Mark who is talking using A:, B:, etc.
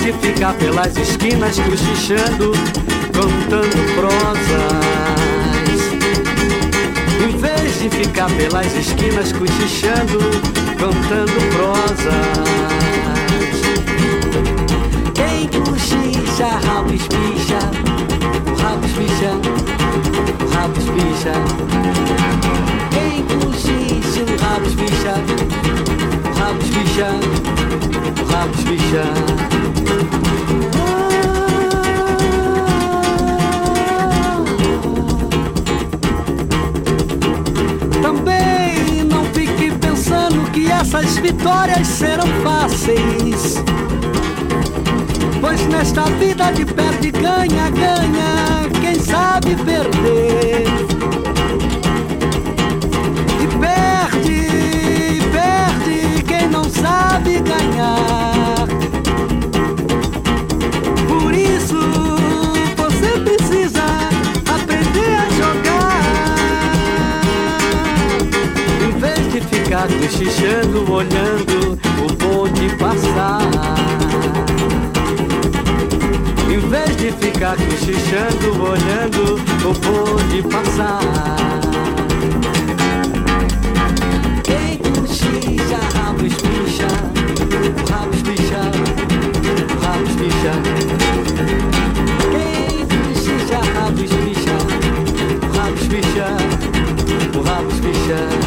A: de ficar pelas esquinas cochichando, contando prosas, em vez de ficar pelas esquinas cochichando, contando prosas. Quem cochicha, rabo espicha, o rabo espicha, o rabo espicha. Quem cochicha, o rabo espicha, o rabo espicha, o rabo espicha. Também não fique pensando que essas vitórias serão fáceis, pois nesta vida de perde, ganha, ganha quem sabe perder. E perde quem não sabe ganhar. Por isso você precisa aprender a jogar, em vez de ficar cochichando, olhando o bonde passar. Em vez de ficar cochichando, olhando o bonde passar. Quem cochicha, rabo espicha, o rabo espicha, o rabo espicha. Quem cochicha, rabo espicha, o rabo espicha, o rabo espicha.